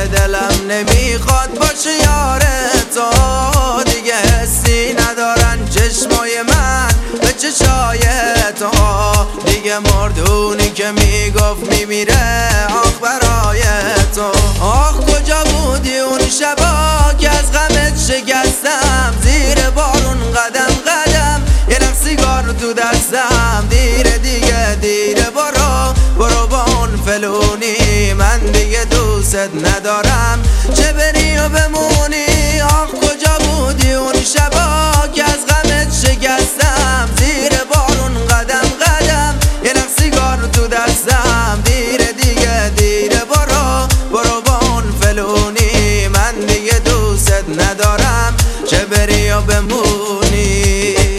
دلم نمیخواد باشه یار تو. دیگه حسی ندارن چشمای من به چشای تو. دیگه مردونی که میگفت میمیره آخ برای تو. آخ کجا بودی اون شبا که از غمت شکستم، زیر بارون قدم قدم یه نخ سیگار تو دستم. دیره دیگه دیره برو با اون فلونی، من دیگه دوست ندارم چه بری و بمونی. آخ کجا بودی اون شبا که از غمت شکستم، زیر بارون قدم قدم یه نخ سیگار تو دستم. دیره دیگه دیره برو با اون فلونی، من دیگه دوست ندارم چه بری و بمونی.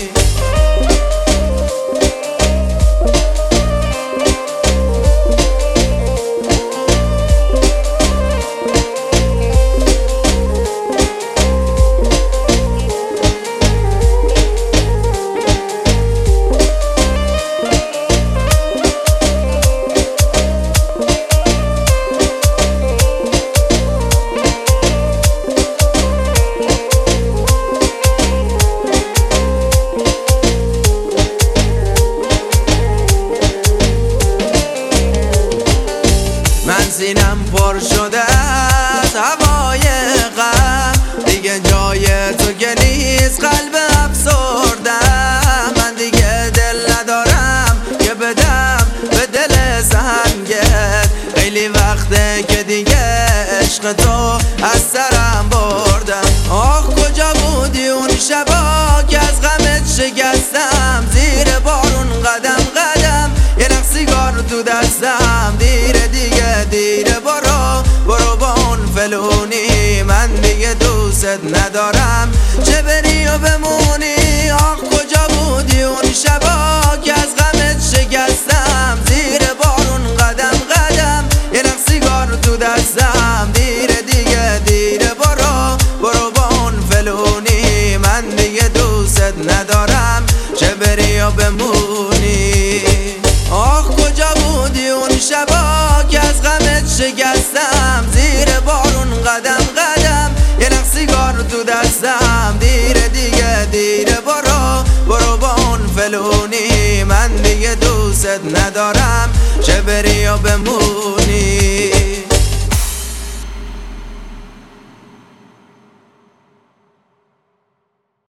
سینم پر شده از هوای غم، دیگه جای تو که نیست قلب افسردم. من دیگه دل ندارم که بدم به دل سنگت، خیلی وقته که دیگه عشق تو از سرم بردم. آخ کجا بودی اون شبا که از غمت شکستم، زیر بارون قدم قدم یه نخ سیگار تو دستم. دیره دیگه دیره برو با اون فلونی، من دیگه دوست ندارم چه بری و بمونی. آخ کجا بودی اون شبا که از غمت شکستم، زیر بارون قدم قدم یه نخ سیگار تو دستم. دیره دیگه دیره برو با اون فلونی، من دیگه دوست ندارم چه بری و بمونی. آخ کجا بودی اون شبا که از غمت شکستم، زیر بارون قدم قدم یه نخ سیگار تو دستم. دیره دیگه دیره برو با اون فلونی، من دیگه دوست ندارم چه بری و بمونی.